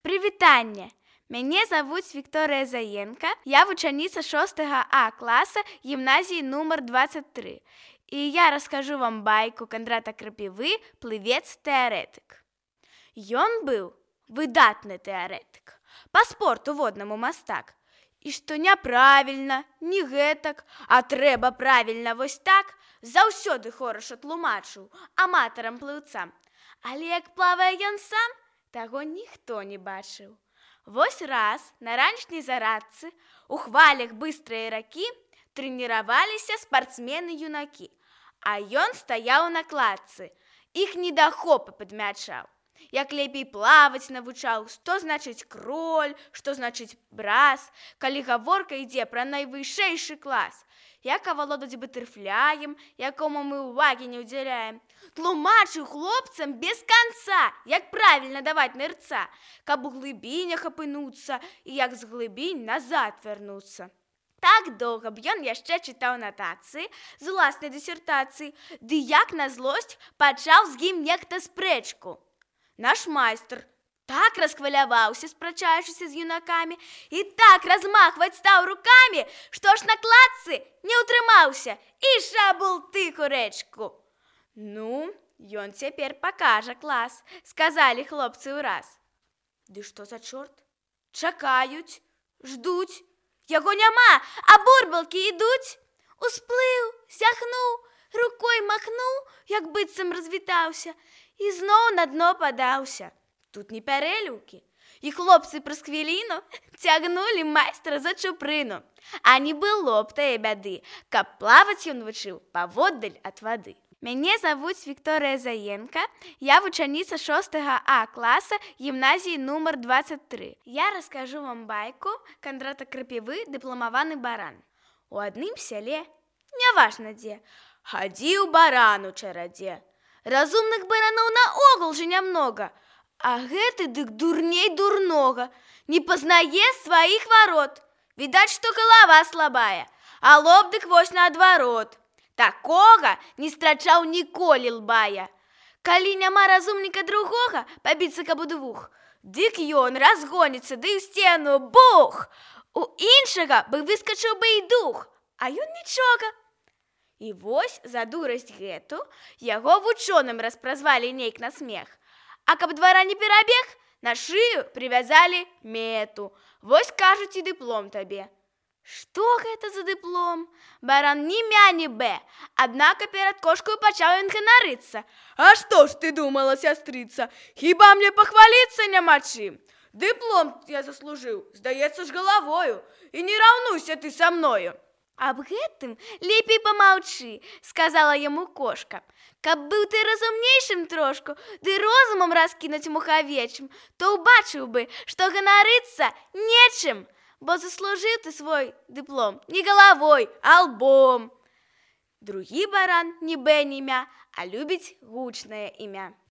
Прывітанне! Мяне завуць Вікторыя Заенка, я вучаніца 6 А класа гімназіі нумар 23. І я раскажу вам байку Кандрата Крапівы «Плывец-тэарэтык». Ён быў выдатны тэарэтык, па спорту воднаму мастак. І што няправільна, не гэтак, а трэба правільна вось так, заўсёды хораша тлумачыў аматарам плыўцам. Але як плавае ён сам, таго ніхто не бачыў. Вось раз на ранішняй зарадцы у хвалях быстрай ракі трэніраваліся спартсмены-юнакі, а ён стаяў на кладцы, іх недахопы падмячаў. Як лепей плаваць навучаў, што значыць кроль, што значыць брас, калі гаворка ідзе пра найвышэйшы клас. Як авалодаць батэрфляем, якому мы ўвагі не ўдзяляем. Тлумачыў хлопцам без канца, як правільна даваць нырца, каб у глыбінях апынуцца і як з глыбінь назад вярнуцца. Так доўга б ён яшчэ чытаў натацыі з уласнай дысертацыі, ды як на злосць пачаў з ім нехта спрэчку. Наш майстар так расхваляваўся, спрачаючыся з юнакамі, і так размахваць стаў рукамі, што ж на кладцы не ўтрымаўся і шабултык у рэчку. Ну, ён цяпер пакажа клас, сказалі хлопцы ўраз. Ды што за чорт? Чакаюць, ждуць. Яго няма, а бурбалкі ідуць. Усплыў, сяхнуў, рукой махнуў, як быццам развітаўся, і зноў на дно падаўся. Тут не пярэлюўкі. І хлопцы праз хвіліну цягнулі майстра за чупрыну. А не было б тае бяды, каб плаваць ён вучыў паводдаль ад вады. Мяне завуць Вікторыя Заенка, я вучаніца 6 А класа гімназіі нумар 23. Я раскажу вам байку Кандрата Крапівы «Дыпламаваны баран». У адным сяле, няважна дзе, хадзіў баран у чарадзе. Разумных бараноў наогул жа нямнога, а гэты дык дурней дурнога, не пазнае сваіх варот. Відаць, што галава слабая, а лоб дык вось наадварот. Такога не страчаў ніколі лбая. Калі няма разумніка другога, пабіцца каб у двух, дык ён разгоніцца, ды ў сцену бух! У іншага бы выскачыў бы і дух, а ён нічога. І вось за дурасць гэту яго вучоным распразвалі нейк на смех. А каб двара не перабег, на шыю прывязалі мету. Вось кажуць і дыплом табе. Што гэта за дыплом? Баран ні мя, ні бэ. Аднака перад кошкаю пачаў ён ганарыцца. А што ж ты думала, сястрыца? Хіба мне пахваліцца няма чым? Дыплом я заслужыў, здаецца ж галавою. І не раўнуйся ты са мною. Аб гэтым лепей памаўчы, сказала яму кошка. Каб быў ты разумнейшым трошку, ды розумам раскінуць мухавечым, то ўбачыў бы, што ганарыцца нечым. Бо заслужыў ты свой дыплом не галавой, а лбом. Другі баран ні бэ, ні мя, а любіць гучнае імя.